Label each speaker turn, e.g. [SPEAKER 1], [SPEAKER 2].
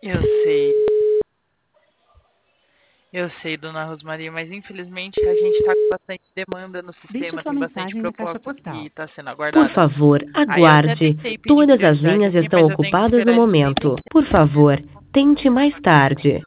[SPEAKER 1] Eu sei, eu sei, dona Rosmaria, mas infelizmente a gente está com bastante demanda no
[SPEAKER 2] Deixe
[SPEAKER 1] sistema,
[SPEAKER 2] sua
[SPEAKER 1] tem bastante
[SPEAKER 2] mensagem na caixa
[SPEAKER 1] proposta que
[SPEAKER 2] postal.
[SPEAKER 1] está sendo
[SPEAKER 3] Por
[SPEAKER 1] aguardada.
[SPEAKER 3] favor,
[SPEAKER 1] Aí eu até
[SPEAKER 3] aguarde.
[SPEAKER 1] tentei pedir
[SPEAKER 3] Todas as
[SPEAKER 1] prioridade
[SPEAKER 3] linhas
[SPEAKER 1] aqui,
[SPEAKER 3] estão
[SPEAKER 1] mas eu tenho que
[SPEAKER 3] ocupadas no
[SPEAKER 1] esperar eles atenderem.
[SPEAKER 3] momento. Por favor, tente mais tarde.